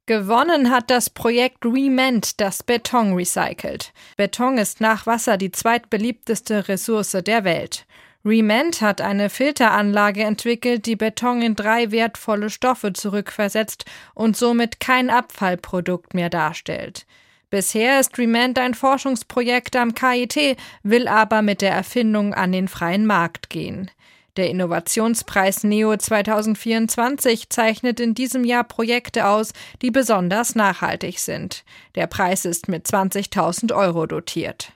Gewonnen hat das Projekt Rement, das Beton recycelt. Beton ist nach Wasser die zweitbeliebteste Ressource der Welt. Rement hat eine Filteranlage entwickelt, die Beton in 3 wertvolle Stoffe zurückversetzt und somit kein Abfallprodukt mehr darstellt. Bisher ist Rement ein Forschungsprojekt am KIT, will aber mit der Erfindung an den freien Markt gehen. Der Innovationspreis NEO 2024 zeichnet in diesem Jahr Projekte aus, die besonders nachhaltig sind. Der Preis ist mit 20.000 € dotiert.